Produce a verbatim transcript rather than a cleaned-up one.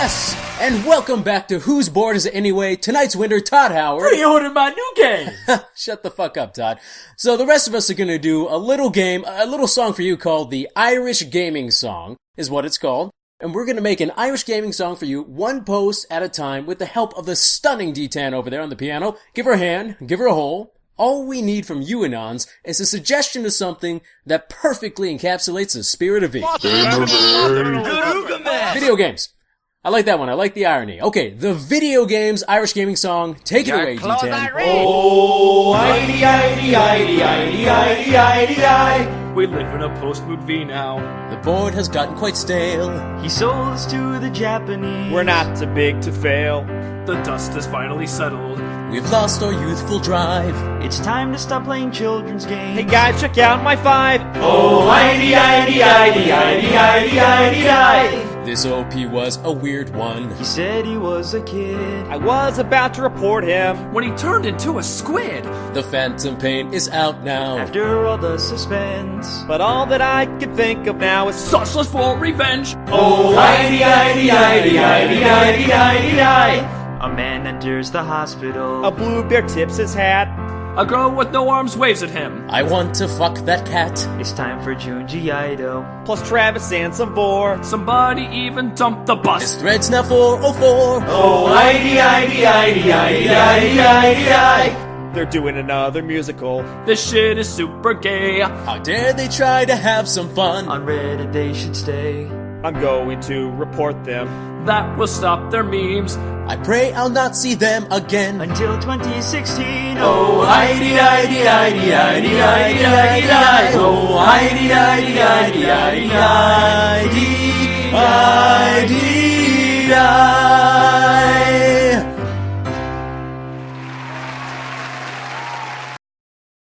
Yes, and welcome back to Whose Board Is It Anyway? Tonight's winner, Todd Howard. Pre-ordered my new game! Shut the fuck up, Todd. So the rest of us are gonna do a little game, a little song for you called the Irish Gaming Song, is what it's called. And we're gonna make an Irish gaming song for you, one post at a time, with the help of the stunning D Tan over there on the piano. Give her a hand, give her a hole. All we need from you Anons is a suggestion of something that perfectly encapsulates the spirit of it. Video games. I like that one. I like the irony. Okay, the video games Irish gaming song. Take it away, D ten. Oh, idy, idy, idy, idy, idy, idy, idy. We live in a post-movie now. The board has gotten quite stale. He sold us to the Japanese. We're not too big to fail. The dust has finally settled. We've lost our youthful drive. It's time to stop playing children's games. Hey guys, check out my five. Oh, idy, idy, idy, idy, idy, idy, idy. This O P was a weird one. He said he was a kid. I was about to report him when he turned into a squid. The Phantom Pain is out now. After all the suspense. But all that I can think of now is such lust for revenge. Oh, idy, idy, idy, idy, idy, idy, idy. A man enters the hospital. A blue bear tips his hat. A girl with no arms waves at him. I want to fuck that cat. It's time for Junji Ito. Plus Travis and some more. Somebody even dumped the bus. His thread's now four oh four. Oh, idy, idy, idy, idy, idy, idy, idy. They're doing another musical. This shit is super gay. How dare they try to have some fun? On Reddit they should stay. I'm going to report them. That will stop their memes. I pray I'll not see them again until twenty sixteen. Oh, idy, idy, idy, idy, idy, idy, idy. Oh, idy, idy, idy, idy, idy, idy, idy, idy.